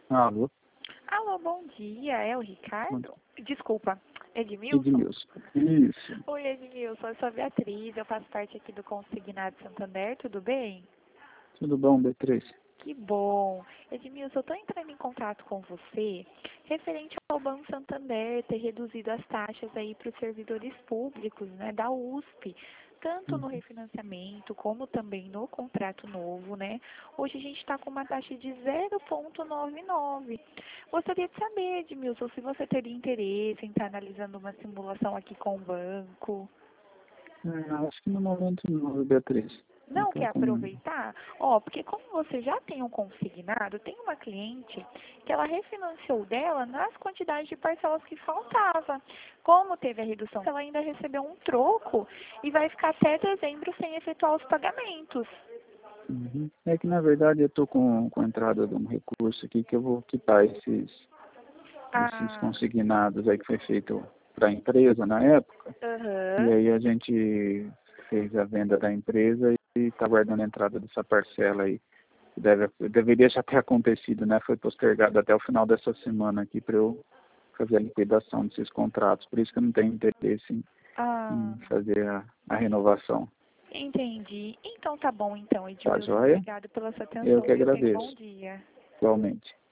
Alô? Alô, bom dia. É o Ricardo? Desculpa, Edmilson? Edmilson. Isso. Oi, Edmilson. Eu sou a Beatriz. Eu faço parte aqui do Consignado Santander. Tudo bem? Tudo bom, Beatriz? Que bom. Edmilson, eu estou entrando em contato com você referente ao Banco Santander ter reduzido as taxas aí para os servidores públicos, né, da USP, tanto no refinanciamento como também no contrato novo, né? Hoje a gente está com uma taxa de 0,99. Gostaria de saber, Edmilson, se você teria interesse em estar analisando uma simulação aqui com o banco. Acho que no momento não, Beatriz. Não quer aproveitar? Porque como você já tem um consignado, tem uma cliente que ela refinanciou dela nas quantidades de parcelas que faltava. Como teve a redução, ela ainda recebeu um troco e vai ficar até dezembro sem efetuar os pagamentos. É que, na verdade, eu estou com a entrada de um recurso aqui que eu vou quitar esses consignados aí que foi feito para a empresa na época. E aí a gente fez a venda da empresa e está guardando a entrada dessa parcela aí. Deveria já ter acontecido, né? Foi postergado até o final dessa semana aqui para eu fazer a liquidação desses contratos. Por isso que eu não tenho interesse em fazer a renovação. Entendi. Então tá bom, então, Edmilson. Tá joia? Obrigada pela sua atenção. Eu que Viu? Tenha um agradeço. bom dia. Igualmente.